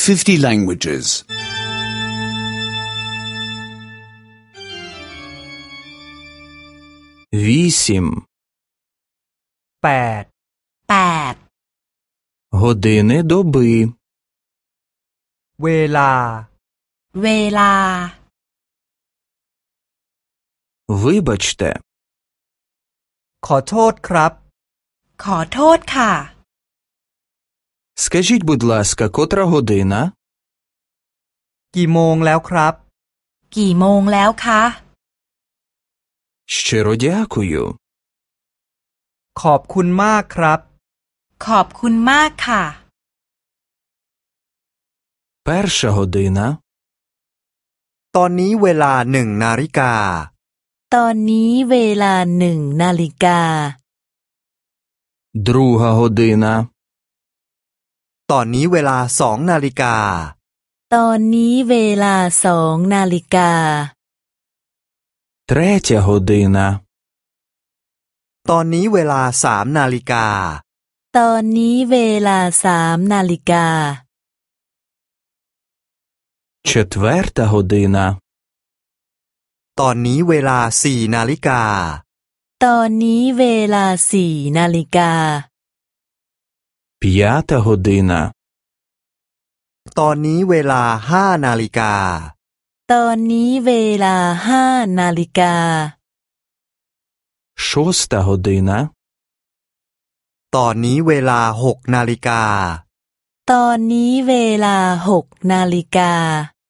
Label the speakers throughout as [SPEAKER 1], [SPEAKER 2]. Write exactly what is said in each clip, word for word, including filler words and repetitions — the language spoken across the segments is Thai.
[SPEAKER 1] fifty languages.
[SPEAKER 2] วісім
[SPEAKER 3] แปด
[SPEAKER 4] แปด
[SPEAKER 2] години доби
[SPEAKER 3] เวลา
[SPEAKER 4] เวลา
[SPEAKER 2] Вибачте
[SPEAKER 3] ขอโทษครับ
[SPEAKER 4] ขอโทษค่ะ
[SPEAKER 2] Скажіть, будь ласка, котра година?
[SPEAKER 3] กี่โมงแล้วครับ
[SPEAKER 4] กี่โมงแล้วคะ
[SPEAKER 2] Щиро дякую.
[SPEAKER 3] ขอบคุณมากครับ
[SPEAKER 4] ขอบคุณมากค่ะ
[SPEAKER 2] Перша година.
[SPEAKER 3] ตอนนี้เวลาหนึ่งนาฬิกา
[SPEAKER 5] ตอนนี้เวลาหนึ่งนาฬิกา
[SPEAKER 2] Друга година.
[SPEAKER 3] ตอนนี้เวลาสองนาฬิกา
[SPEAKER 5] ตอนนี้เวลาสองนาฬิกา
[SPEAKER 2] Третя година.
[SPEAKER 3] ตอนนี้เวลาสามนาฬิกา
[SPEAKER 5] ตอนนี้เวลาสามนาฬิกา
[SPEAKER 2] Четверта година.
[SPEAKER 3] ตอนนี้เวลาสี่นาฬิกา
[SPEAKER 5] ตอนนี้เวลาสี่นาฬิกา
[SPEAKER 2] П'ята година.
[SPEAKER 3] ตอนนี้เวลาห้านาฬิกา
[SPEAKER 5] ตอนนี้เวลาห้านาฬิกา
[SPEAKER 2] Шоста година.
[SPEAKER 3] ตอนนี้เวลาหกนาฬิกา
[SPEAKER 5] ตอนนี้เวลาหกนาฬิกา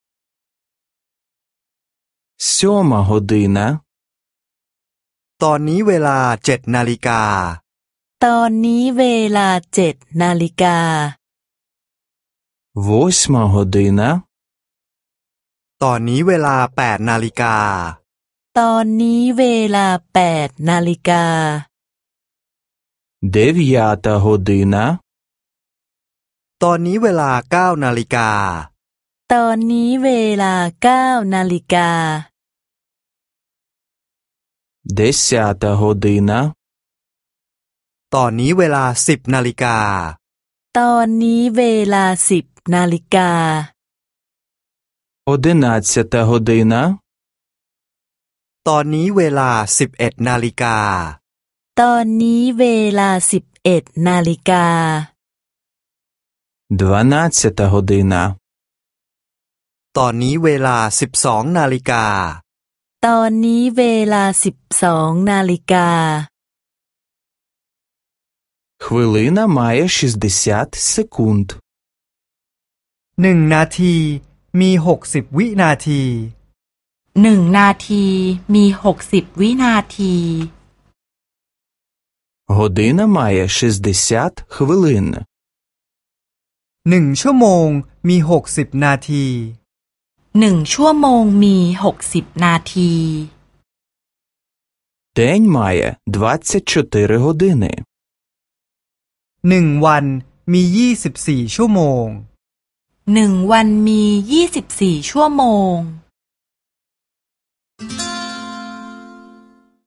[SPEAKER 2] Сьома година.
[SPEAKER 3] ตอนนี้เวลาเจ็ดนาฬิกา
[SPEAKER 5] ตอนนี้เวลาเจ็ดนาฬิกา
[SPEAKER 2] Восьма година.
[SPEAKER 3] ตอนนี้เวลาแปดนาฬิกา
[SPEAKER 5] ตอนนี้เวลาแปดนาฬิกา
[SPEAKER 2] Дев'ята година.
[SPEAKER 3] ตอนนี้เวลาเก้านาฬิกา
[SPEAKER 5] ตอนนี้เวลาเก้านาฬิกา
[SPEAKER 2] Десята година.
[SPEAKER 3] ตอนนี้เวลาสิบนาฬิกา
[SPEAKER 5] ตอนนี้เวลาสิบนาฬิกา
[SPEAKER 2] Одинадцята година.
[SPEAKER 3] ตอนนี้เวลาสิบเอ็ดนาฬิกา
[SPEAKER 5] ตอนนี้เวลาสิบเอ็ดนาฬิกา
[SPEAKER 2] Дванадцята година.
[SPEAKER 3] ตอนนี้เวลาสิบสองนาฬิกา
[SPEAKER 5] ตอนนี้เวลาสิบสองนาฬิกา
[SPEAKER 2] Хвилина має шістдесят секунд.
[SPEAKER 3] หนึ่งนาทีมีหกสิบวินาที
[SPEAKER 4] หนึ่งนาทีมีหกสิบวินาที
[SPEAKER 2] Година має шістдесят хвилин.
[SPEAKER 3] หนึ่งชั่วโมงมีหกสิบนาที
[SPEAKER 4] หนึ่งชั่วโมงมีหกสิบนาที
[SPEAKER 2] День має двадцять чотири години.
[SPEAKER 3] หนึ่งวันมียี่สิบสี่ชั่วโมง
[SPEAKER 4] หนึ่งวันมียี่สิบสี่ชั่วโมง